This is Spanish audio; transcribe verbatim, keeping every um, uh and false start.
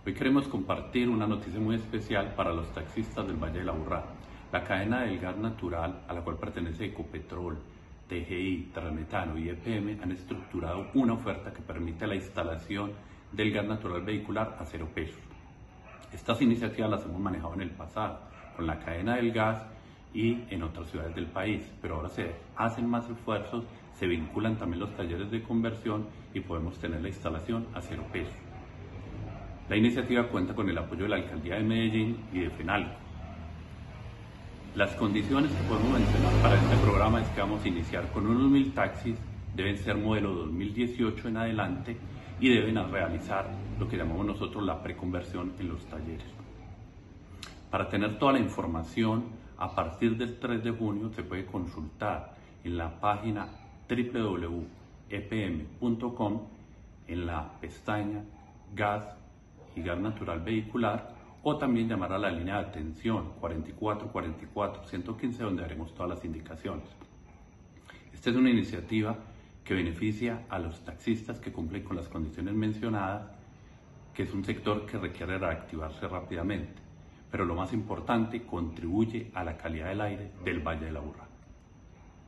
Hoy queremos compartir una noticia muy especial para los taxistas del Valle del Aburrá. La cadena del gas natural, a la cual pertenece Ecopetrol, T G I, Transmetano y E P M, han estructurado una oferta que permite la instalación del gas natural vehicular a cero pesos. Estas iniciativas las hemos manejado en el pasado, con la cadena del gas y en otras ciudades del país, pero ahora se hacen más esfuerzos, se vinculan también los talleres de conversión y podemos tener la instalación a cero pesos. La iniciativa cuenta con el apoyo de la Alcaldía de Medellín y de FENALCO. Las condiciones que podemos mencionar para este programa es que vamos a iniciar con unos mil taxis, deben ser modelo dos mil dieciocho en adelante y deben realizar lo que llamamos nosotros la preconversión en los talleres. Para tener toda la información, a partir del tres de junio se puede consultar en la página w w w punto e p m punto com en la pestaña Gas y Gas Natural Vehicular, o también llamar a la línea de atención cuarenta y cuatro cuarenta y cuatro ciento quince, donde haremos todas las indicaciones. Esta es una iniciativa que beneficia a los taxistas que cumplen con las condiciones mencionadas, que es un sector que requiere reactivarse rápidamente, pero lo más importante, contribuye a la calidad del aire del Valle del Aburrá.